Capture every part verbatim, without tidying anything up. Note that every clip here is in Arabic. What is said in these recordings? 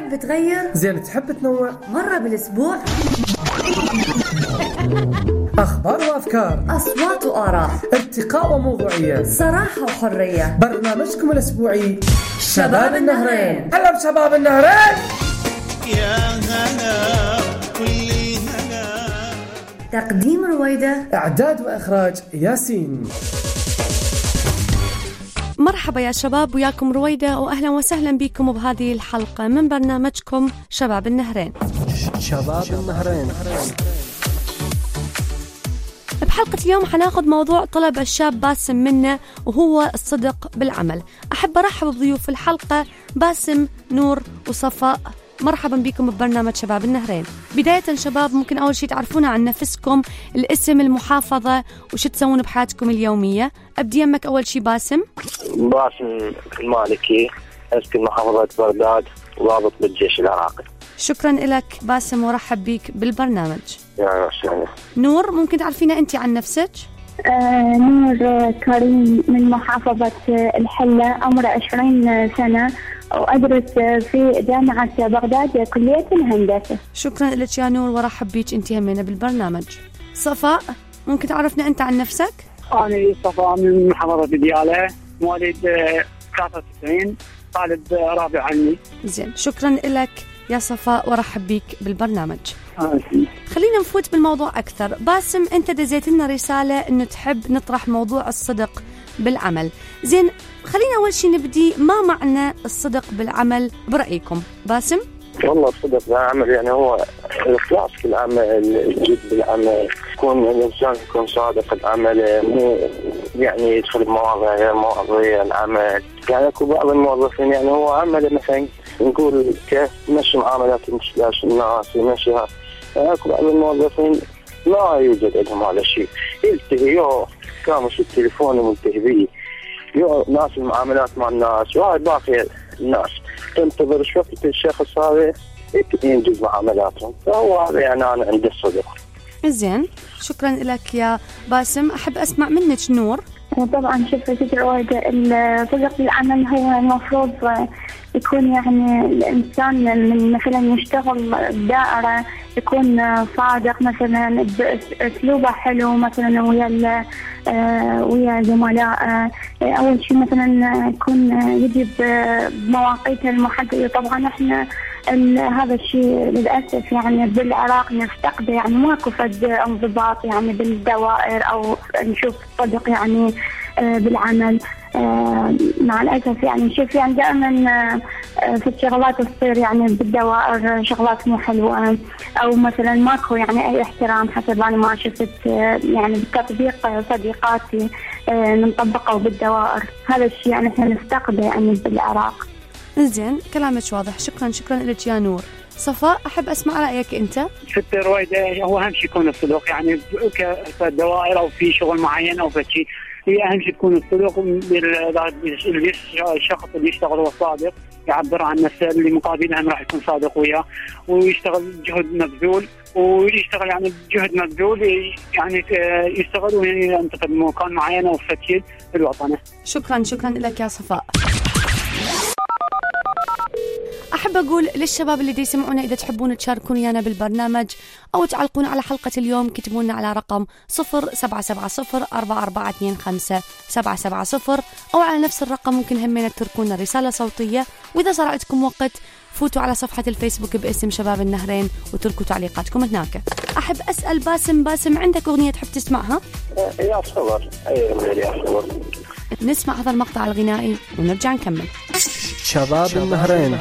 تحب تغير؟ زين تحب تنوع؟ مرة بالأسبوع؟ أخبار وأفكار، أصوات وآراء، ارتقاء وموضوعية، صراحة وحرية. برنامجكم الأسبوعي شباب النهرين. هلا بشباب النهرين. يا هلا كل هلا. تقديم رويدة، إعداد وإخراج ياسين. مرحبا يا شباب، وياكم رويدة، وأهلا وسهلا بكم بهذه الحلقة من برنامجكم شباب النهرين. شباب النهرين. بحلقة اليوم حناخد موضوع طلب الشاب باسم منا، وهو الصدق بالعمل. أحب أرحب بضيوف الحلقة باسم، نور وصفاء. مرحبا بكم ببرنامج شباب النهرين. بداية شباب، ممكن أول شيء تعرفونا عن نفسكم، الاسم، المحافظة، وش تسوون بحياتكم اليومية. أبدي يمك أول شيء باسم. باسم المالكي، أسكن محافظة بغداد، ضابط بالجيش العراقي. شكرا لك باسم، ورحب بك بالبرنامج. يا شكرا. نور، ممكن تعرفينا أنت عن نفسك؟ آه نور كريم من محافظة الحلة، عمري عشرين سنة، وأدرس في جامعة بغداد كلية الهندسة. شكرا لك يا نور، ورحب بك أنت همينة بالبرنامج. صفاء، ممكن تعرفنا أنت عن نفسك؟ أنا صفاء من محافظة ديالى، مواليد ثلاثة وتسعين، طالب رابع علمي. زين، شكرا لك يا صفاء، ورحب بك بالبرنامج. آه. خلينا نفوت بالموضوع أكثر. باسم، أنت دزيت لنا رسالة إنه تحب نطرح موضوع الصدق بالعمل. زين، خلينا أول شيء نبدي، ما معنى الصدق بالعمل برأيكم باسم؟ والله الصدق بالعمل يعني هو الإخلاص في العمل، الجد بالعمل، يكون الإنسان يكون صادق بالعمل، مو يعني يدخل بمواضيع غير مواضيع العمل. يعني أكو بعض الموظفين يعني هو عمل مثلا نقول كيف يمشي معاملات الناس، يمشيها. يعني أكو بعض الموظفين لا يوجد عندهم هذا الشيء، يلتهي يو كامش التليفون ومنتهي به، يو ناس المعاملات مع الناس، وهاي باقي الناس تنتظر شو وقت الشخص هذا ينجز معاملاتهم. فهو هذا يعني أنا عندي الصدق. زين، شكرا لك يا باسم. أحب أسمع منك نور. طبعا شوف ستر وايدة، الصدق بالعمل هو المفروض يكون يعني الإنسان من مثلا يشتغل بدائرة يكون صادق، مثلا أسلوبه حلو مثلا ويا ويا زملاء. أول شيء مثلا يكون يجي بمواقيته المحددة. طبعا احنا هذا الشيء للأسف يعني بالعراق نفتقده، يعني ماكو فد انضباط يعني بالدوائر أو نشوف صدق يعني بالعمل. مع الأسف يعني نشوف يعني دائما في الشغلات تصير يعني بالدوائر شغلات مو حلوة، أو مثلا ماكو يعني أي احترام حسب أنا ما شفت يعني بالتطبيق صديقاتي نطبقه بالدوائر. هذا الشيء يعني احنا نفتقده يعني بالعراق. زين، كلامك واضح. شكرا شكرا لك يا نور. صفاء، أحب أسمع رأيك أنت. ست رويدة، هو أهم شيء يكون الصدق، يعني كدوائر أو في شغل معين أو في شيء، هي أهم شيء تكون الصدق. الشخص اللي يشتغل هو صادق، يعبر عن نفسه، اللي مقابله هم راح يكون صادق وياه، ويشتغل جهد مبذول، ويشتغل يعني جهد مبذول يعني يشتغل وينتقل بمكان معين أو في شيء في الوطن. شكرا شكرا لك يا صفاء. أحب أقول للشباب اللي دي يسمعونا، إذا تحبون تشاركون ويانا بالبرنامج أو تعلقون على حلقة اليوم، كتبونا على رقم صفر سبعة سبعة صفر أربعة أربعة اثنين خمسة سبعة سبعة صفر، أو على نفس الرقم ممكن همين تتركونا رسالة صوتية. وإذا صار عندكم وقت فوتوا على صفحة الفيسبوك باسم شباب النهرين وتركوا تعليقاتكم هناك. أحب أسأل باسم، باسم عندك أغنية تحب تسمعها؟ يا صبر، أي أغنية يا صبر. نسمع هذا المقطع الغنائي ونرجع نكمل. شباب النهرين.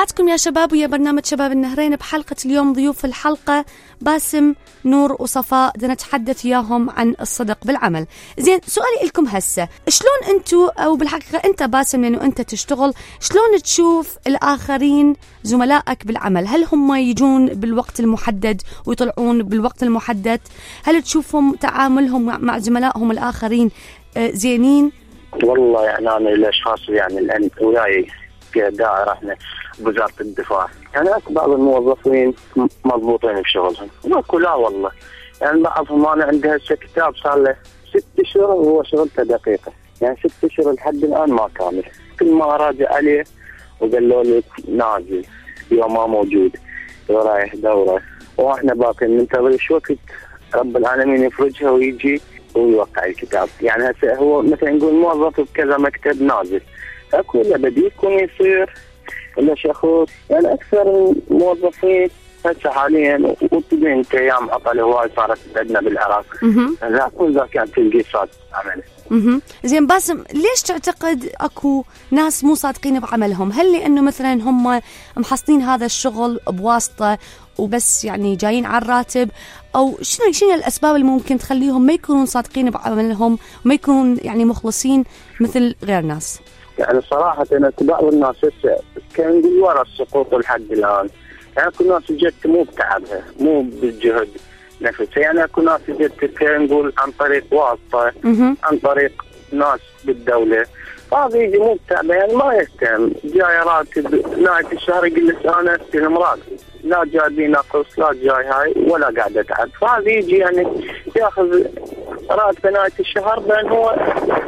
تحياتكم يا شباب ويا برنامج شباب النهرين. بحلقة اليوم ضيوف الحلقة باسم، نور وصفاء، بدنا نتحدث وياهم عن الصدق بالعمل. زين، سؤالي لكم هسه، شلون انتو او بالحقيقة انت باسم لانه انت تشتغل، شلون تشوف الاخرين زملائك بالعمل؟ هل هم يجون بالوقت المحدد ويطلعون بالوقت المحدد؟ هل تشوفهم تعاملهم مع زملائهم الاخرين زينين؟ والله يعني انا الاشخاص يعني الان وياي كدائره احنا بوزاره الدفاع، يعني بعض الموظفين مضبوطين بشغلهم، واكو لا والله يعني بعضهم انا عندي هسه كتاب صار له ست اشهر وهو شغلته دقيقه، يعني ست اشهر لحد الان ما كامل. كل ما راجع عليه وقالوا لي نازل يوم ما موجود ورايح دوره، واحنا باقيين ننتظر شو وقت رب العالمين يفرجها ويجي ويوقع الكتاب. يعني هسه هو مثلا نقول موظف بكذا مكتب نازل، اكو ولا بدي يكون يصير ولا شخص، يعني اكثر الموظفين هسه حاليا وتبين انت ايام عطله هواي صارت عندنا بالعراق، لا كل ذا كان تلقي صاد عمله. اها زين باسم، ليش تعتقد اكو ناس مو صادقين بعملهم؟ هل لانه مثلا هم محصلين هذا الشغل بواسطه وبس يعني جايين على الراتب، او شنو شنو الاسباب اللي ممكن تخليهم ما يكونون صادقين بعملهم وما يكونون يعني مخلصين مثل غير ناس؟ يعني صراحه انا بعض الناس هسه كان يقول ورا السقوط لحد الان، يعني اكو ناس جت مو بتعبها مو بالجهد نفسه، يعني اكو ناس جت كان نقول عن طريق واسطه عن طريق ناس بالدوله، هذا يجي مو بتعبه يعني ما يهتم، جاي راتب نهايه الشهر يقول لك انا استلم راتب، لا جاي بي نقص لا جاي هاي ولا قاعد اتعب، فهذا يجي يعني ياخذ راتب نهايه الشهر بان هو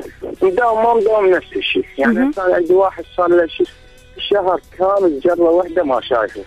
مداوم ما مداوم نفس الشيء. يعني كان عندي واحد صار له شهر كامل جره واحده ما شايفه،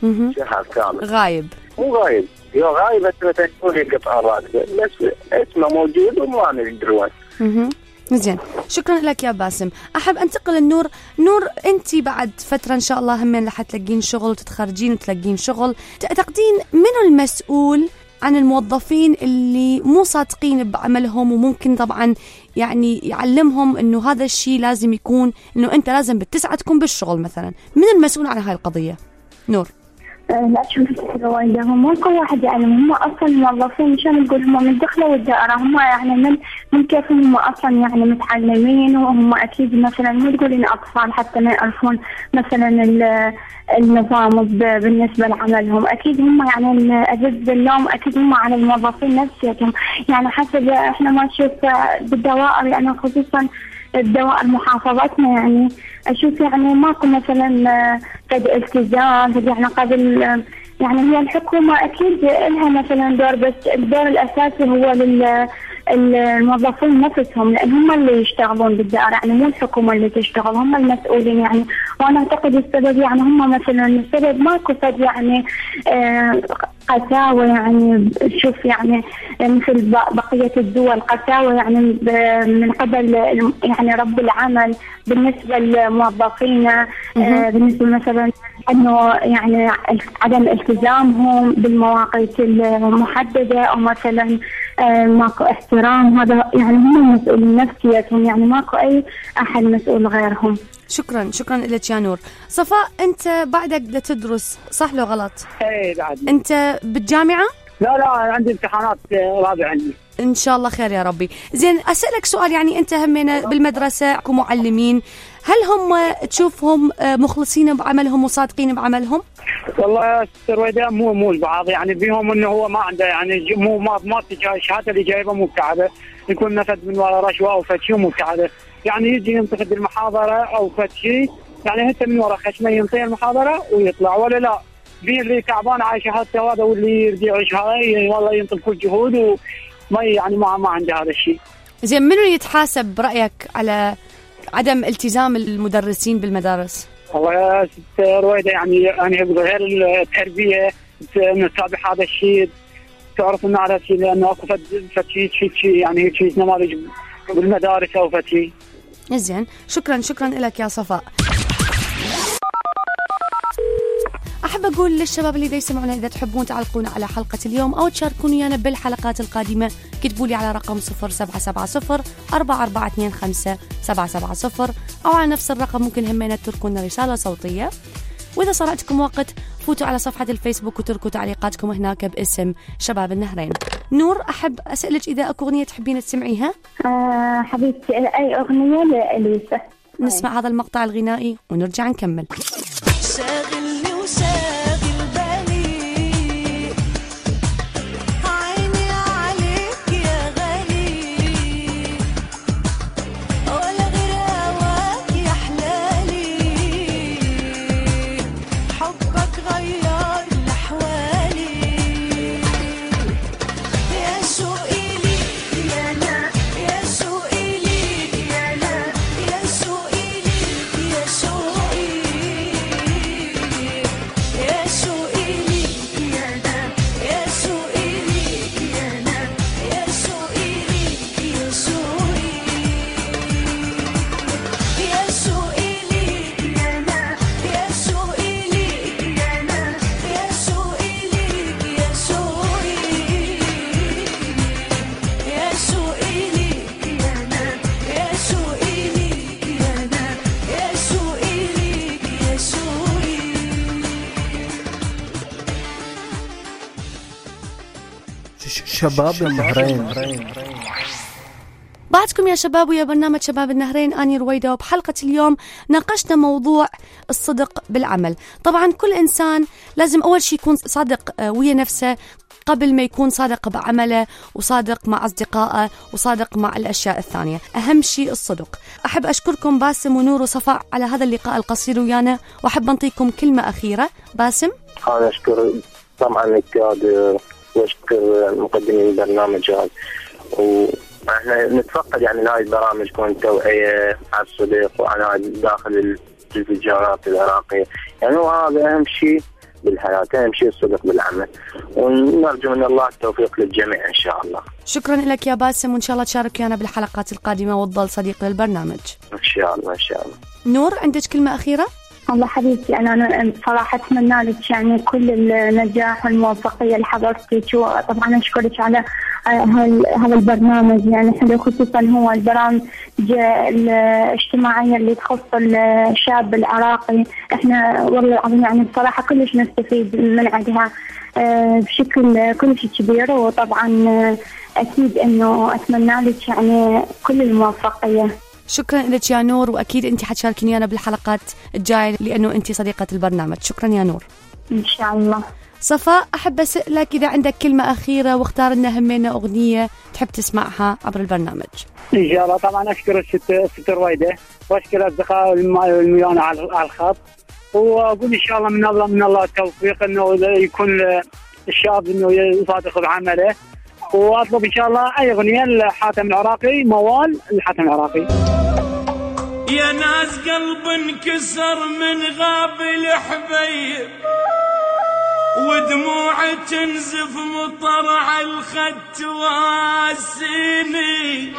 شهر كامل غايب، مو غايب يو غايب بس مثلا يقول يقطع راتبه بس اسمه موجود وما ندري وين. زين، شكرا لك يا باسم. أحب أنتقل النور. نور، أنت بعد فترة إن شاء الله همين رح تلاقين شغل وتتخرجين وتلاقين شغل، تعتقدين منو المسؤول عن الموظفين اللي مو صادقين بعملهم وممكن طبعا يعني يعلمهم إنه هذا الشيء لازم يكون إنه أنت لازم بالتسعة تكون بالشغل مثلا؟ من المسؤول عن هاي القضية؟ نور. لا شوف الرويدة، هم مو كل واحد يعني هم أصلا موظفين، مشان نقول هم من دخلوا الدائرة، هم يعني من من كيف هم أصلا يعني متعلمين، وهم أكيد مثلا مو تقولين أطفال حتى ما يعرفون مثلا النظام بالنسبة لعملهم، أكيد هم يعني أجد اللوم أكيد هم على الموظفين نفسهم، يعني حسب إحنا ما نشوف بالدوائر يعني خصوصا الدوائر محافظتنا، يعني أشوف يعني ماكو مثلا قد التزام، يعني قبل يعني هي الحكومة أكيد لها مثلا دور، بس الدور الأساسي هو للموظفين نفسهم، لأن هم اللي يشتغلون بالدائرة، يعني مو الحكومة اللي تشتغل، هم المسؤولين يعني. وأنا أعتقد السبب يعني هم مثلا السبب ماكو سبب يعني آه قساوة، يعني شوف يعني مثل بقية الدول قساوة يعني من قبل يعني رب العمل بالنسبة للموظفين، آه بالنسبة مثلا انه يعني عدم التزامهم بالمواقيت المحددة، او مثلا آه ماكو احترام، هذا يعني هم مسؤولين نفسيتهم، يعني ماكو اي احد مسؤول غيرهم. شكرا شكرا لك يا نور. صفاء، انت بعدك بدك تدرس صح لو غلط؟ ايه بعد. انت بالجامعة؟ لا لا عندي امتحانات رابعة عندي. ان شاء الله خير يا ربي. زين، اسالك سؤال، يعني انت همينا بالمدرسة كمعلمين، هل هم تشوفهم مخلصين بعملهم وصادقين بعملهم؟ والله يا ستر ويدا مو مو البعض، يعني بيهم انه هو ما عنده يعني مو ما ما الشهاده اللي جايبه مو بتاعه، يكون نفذ من وراء رشوه او فد شيء مو بتاعه، يعني يجي ينتقد المحاضره او فد شيء، يعني هسه من وراء خشمه ينطي المحاضره ويطلع، ولا لا بيه اللي تعبان على شهادته هذا واللي يرجع يعيش هاي والله ينطي كل جهود وما يعني ما ما عنده هذا الشيء. زين، منو يتحاسب برايك على عدم التزام المدرسين بالمدارس؟ والله يا ست رويدة يعني يعني غير التربيه نتابع هذا الشيء، تعرف انه على شيء لانه اكو فد شيء شيء يعني هيك شيء نماذج بالمدارس او فد شيء. زين، شكرا شكرا لك يا صفاء. أحب أقول للشباب اللي دا يسمعونا إذا تحبون تعلقون على حلقة اليوم أو تشاركون ويانا بالحلقات القادمة، كتبوا لي على رقم صفر سبعة سبعة صفر أربعة أربعة اثنين خمسة سبعة سبعة صفر، أو على نفس الرقم ممكن همينا تتركونا رسالة صوتية. وإذا صار عندكم وقت فوتوا على صفحة الفيسبوك وتركوا تعليقاتكم هناك باسم شباب النهرين. نور، أحب أسألك إذا أكو أغنية تحبين تسمعيها؟ آه حبيبتي أي أغنية لإليسا. نسمع هذا المقطع الغنائي ونرجع نكمل. شاغلني وشاغل بالي عيني عليك يا غالي ولا غير هواك يا حلالي حبك غير لحوالي يا شوقي ليك يا أنا يا شوقي ليك يا أنا يا شوقي ليك يا شوقي يا شوقي ليك يا أنا يا شوقي ليك يا أنا يا شوقي ليك يا شوقي يا شوقي ليك يا أنا يا شوقي ليك يا أنا يا شوقي ليك يا شوقي يا شوقي ليك يا أنا يا شوقي ليك يا أنا يا شوقي ليك يا شوقي. شباب النهرين. بعدكم يا شباب ويا برنامج شباب النهرين، أني رويدة. وبحلقة اليوم ناقشنا موضوع الصدق بالعمل. طبعا كل إنسان لازم أول شيء يكون صادق ويا نفسه قبل ما يكون صادق بعمله وصادق مع أصدقائه وصادق مع الأشياء الثانية. أهم شيء الصدق. أحب أشكركم باسم ونور وصفاء على هذا اللقاء القصير ويانا، وأحب أنطيكم كلمة أخيرة. باسم. أنا أشكر طبعا الكادر وأشكر مقدمين البرنامج هذا، وإحنا نتفقد يعني هاي البرامج تكون توعية على الصدق وعلى داخل التلفزيونات العراقية، يعني هو هذا أهم شيء بالحياة، أهم شيء الصدق بالعمل، ونرجو من الله التوفيق للجميع إن شاء الله. شكرا لك يا باسم، وإن شاء الله تشارك ويانا بالحلقات القادمة وتظل صديق للبرنامج إن شاء الله. إن شاء الله. نور، عندك كلمة أخيرة؟ والله حبيبتي أنا أنا صراحة أتمنى لك يعني كل النجاح والموفقية لحضرتك، وطبعا أشكرك على هذا البرنامج يعني حلو، خصوصا هو البرامج الاجتماعية اللي تخص الشاب العراقي. إحنا والله العظيم يعني بصراحة كلش نستفيد من عندها بشكل كلش كبير، وطبعا أكيد إنه أتمنى لك يعني كل الموفقية. شكرا لك يا نور، وأكيد أنت حتشاركيني أنا بالحلقات الجاية لأنه أنت صديقة البرنامج. شكرا يا نور. إن شاء الله. صفاء، أحب أسألك إذا عندك كلمة أخيرة، واختار لنا همينا أغنية تحب تسمعها عبر البرنامج. إن شاء الله. طبعا أشكر الست رويدة وأشكر أصدقاء الميانة على الخط، وأقول إن شاء الله من الله من الله التوفيق إنه يكون الشاب إنه يصادق بعمله، وأطلب إن شاء الله أي أغنية لحاتم العراقي، موال الحاتم العراقي. يا ناس قلب انكسر من غاب الحبيب ودموعي تنزف مطر على الخد واسيني،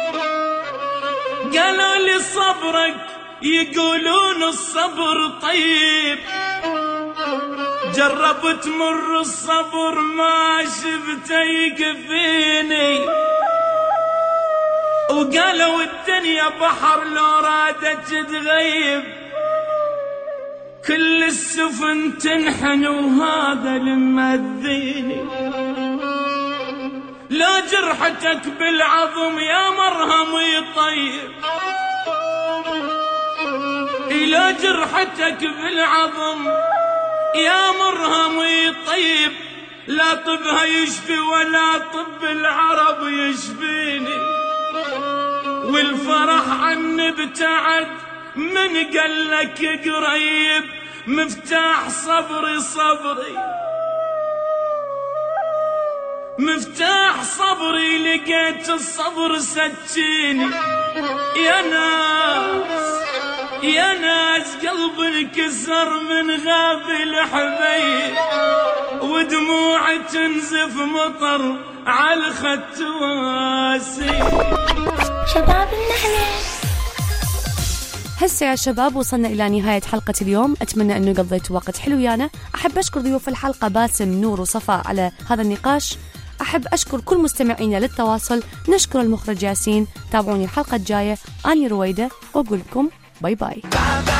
قالوا لي صبرك يقولون الصبر طيب، جربت مر الصبر ما شفته يكفيني، وقالوا الدنيا بحر لو رادت تغيب كل السفن تنحن وهذا المذيني، لا جرحتك بالعظم يا مرهم يطيب، لا جرحتك بالعظم يا مرهم يطيب، لا طبها يشفي ولا طب العرب يشفيني، والفرح عني ابتعد من قلك قريب، مفتاح صبري صبري مفتاح صبري لقيت الصبر سكيني، يا ناس يا ناس قلب انكسر من غاب الحبيب ودموعي تنزف مطر على الخد واسي. شباب النهرين. هسه يا شباب وصلنا إلى نهاية حلقة اليوم، أتمنى أنه قضيتوا وقت حلو ويانا. أحب أشكر ضيوف الحلقة باسم، نور وصفاء على هذا النقاش. أحب أشكر كل مستمعينا للتواصل. نشكر المخرج ياسين. تابعوني الحلقة الجاية. أني رويدة وأقول لكم باي باي.